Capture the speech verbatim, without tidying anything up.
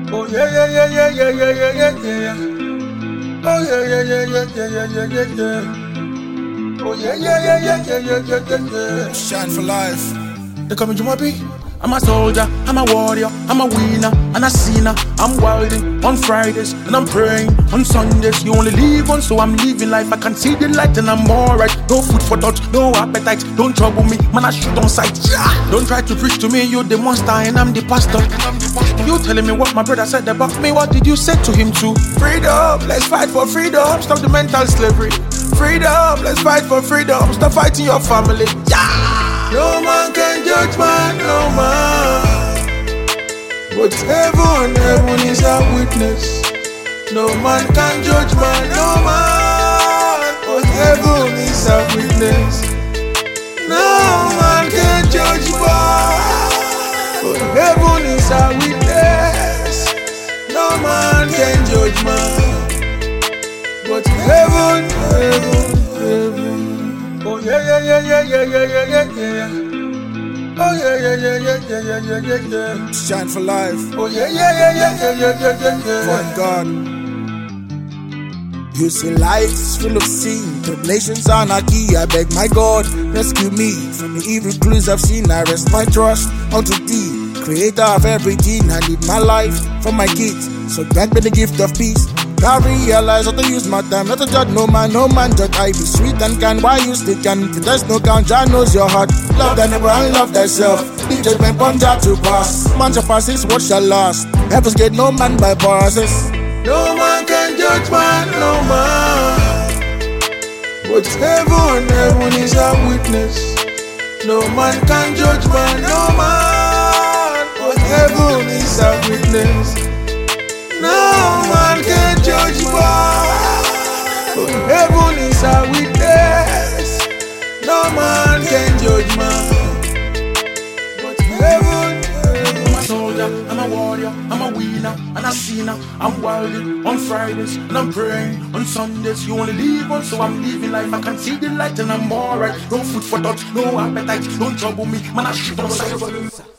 Oh yeah, yeah, yeah, yeah, yeah, yeah, yeah, yeah, yeah. Oh yeah, yeah, yeah, yeah, yeah, yeah, yeah, yeah, yeah. Oh yeah, yeah, yeah, yeah, yeah, yeah, yeah, yeah, yeah. Shine for life. They coming to my beat. I'm a soldier, I'm a warrior, I'm a winner, and a sinner. I'm wilding on Fridays, and I'm praying on Sundays. You only live once, so I'm living life. I can see the light, and I'm alright. No food for thought, no appetite. Don't trouble me, man, I shoot on sight. Yeah. Don't try to preach to me, you're the monster, and I'm the pastor. You telling me what my brother said about me, what did you say to him too? Freedom, let's fight for freedom, stop the mental slavery. Freedom, let's fight for freedom, stop fighting your family. Yeah. No man can judge man, no man. But heaven, heaven is a witness. No man can judge man, no man. But heaven is a witness. No man can judge man. But heaven is a witness. No man can judge man. But heaven, heaven, heaven. Oh yeah, yeah, yeah, yeah, yeah, yeah, yeah, yeah, yeah. Oh yeah, yeah, yeah, yeah, yeah, yeah, yeah, yeah, yeah. Shine for life. Oh yeah, yeah, yeah, yeah, yeah, yeah, yeah, yeah, yeah. One God. You see life's full of sin, tribulations, anarchy. I beg my God, rescue me from the evil clues I've seen. I rest my trust unto Thee, Creator of everything. I need my life for my kids, so grant me the gift of peace. I realize how to use my time, not to judge no man, no man judge. I be sweet and kind, why you still can? If there's no count, Jah knows your heart. Love thy neighbor and love thyself. The judgment upon Jah to pass. Man shall pass, his word shall last. Heaven's gate, no man bypasses. No man can judge man, no man. But heaven, heaven is a witness. No man can judge man, no man. But heaven is a witness. No man can judge man. But heaven is a witness. No man can judge man. But heaven, heaven. I'm a soldier, I'm a warrior, I'm a winner, and a sinner. I'm wilding on Fridays, and I'm praying on Sundays. You only live once, so I'm living life. I can see the light, and I'm alright. No food for thought, no appetite. Don't trouble me, man, I shoot on sight.